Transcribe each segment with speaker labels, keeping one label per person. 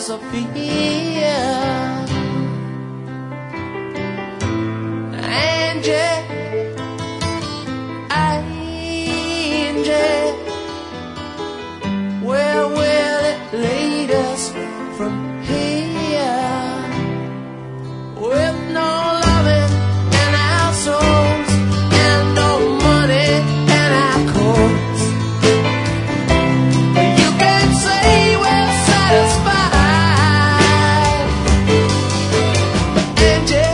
Speaker 1: Sophia. Angie, Angie, where will it lead us from here? With no loving in our souls and no money in our coats, you can't say we're satisfied. Angie,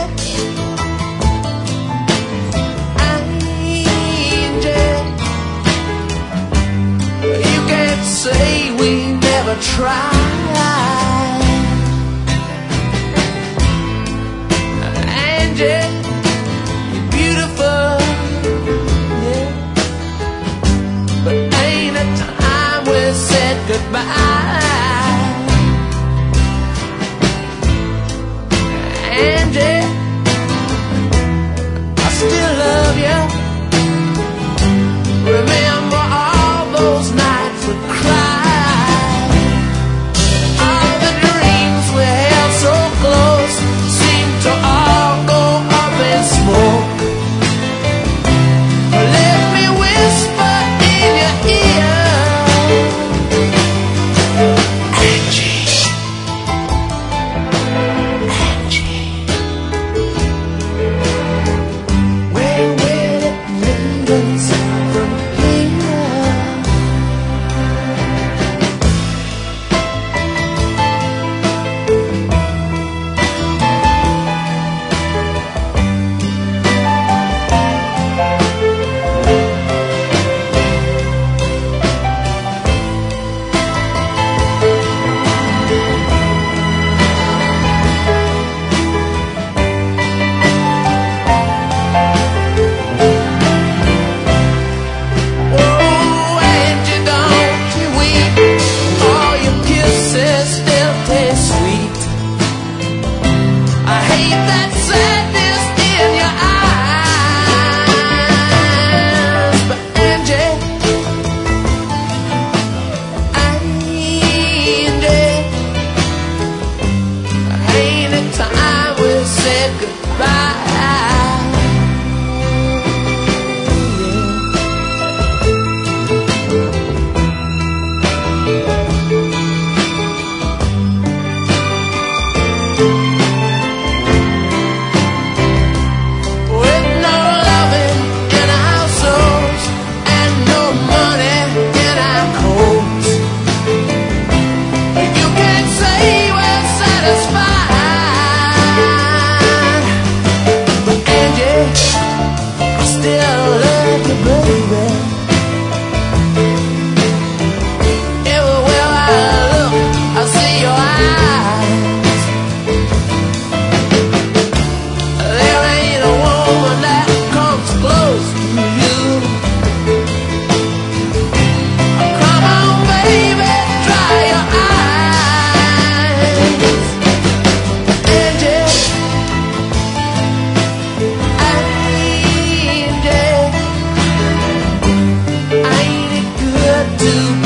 Speaker 1: Angie, you can't say we never tried. Angie, you're beautiful, yeah, but ain't it time we said goodbye? Angie, I still love you. Remember all those nights we cried. All the dreams we held so close seem to all go up in smoke. Let me whisper in your ear, Angie, Angie, where will it lead us from here? Oh, Angie, don't you weep. All your kisses still taste sweet. I hate that sadness in your eyes. But Angie, Angie, ain't it time we said goodbye? With no loving in our souls and no money in our coats, you can't say we're satisfied. But Angie, I still love you, baby. Everywhere I look, I see your eyes. There ain't a woman that comes close to you. Come on, baby, dry your eyes. Angie, Angie, ain't it good to